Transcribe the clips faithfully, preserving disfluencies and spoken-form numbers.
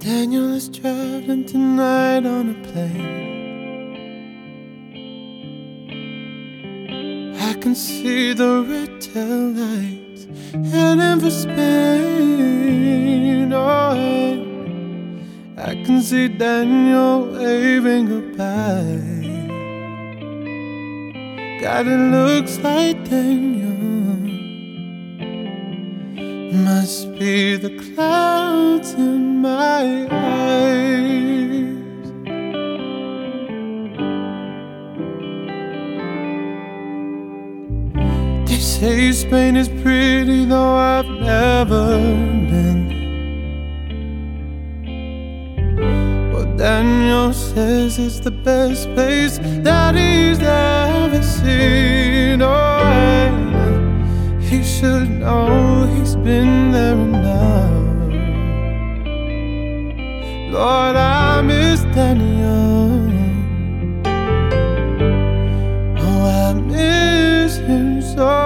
Daniel is traveling tonight on a plane. I can see the red tail lights heading for Spain. Oh, I can see Daniel waving goodbye. God, it looks like Daniel must be the clouds in my eyes. They say Spain is pretty, though I've never been. Well, Daniel says it's the best place that he's ever seen. Oh, he should know he's been there enough. Lord, I miss Daniel. Oh, I miss him so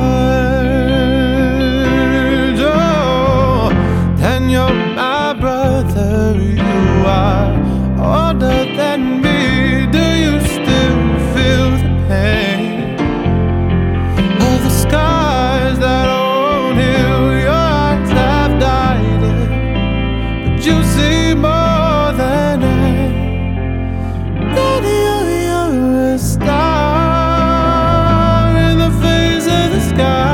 much. Oh, Daniel, my brother, you are older than me. Do you still feel the pain of the scars that won't heal? Your eyes have died, but you see more than I. Daniel, you're a star in the face of the sky.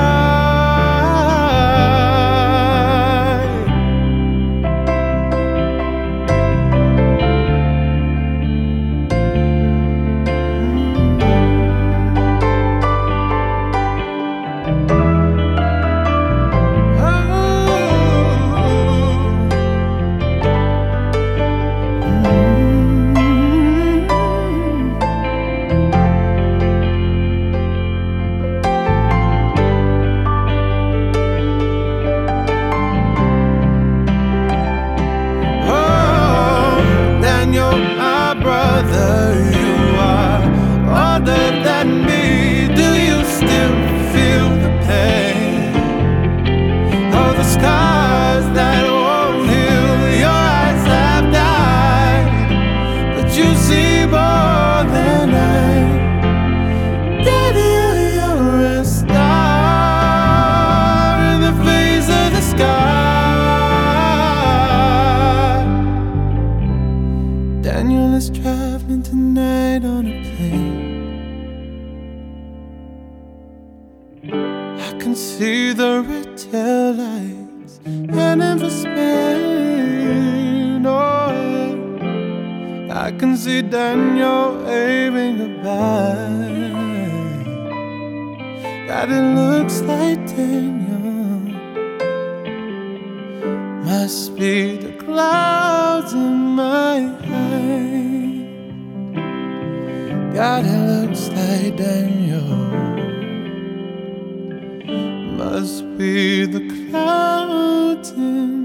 Daniel, my brother, you are older than me. Do you still feel the pain of the scars that won't heal? Your eyes have died, but you see more than I. Daniel, you're a star in the face of the sky. Daniel is traveling tonight on a plane. I can see the red tail lights heading for Spain. Oh, I can see Daniel waving goodbye. God, it looks like Daniel must be the clouds in my eyes. God, it looks like Daniel must be the clouds in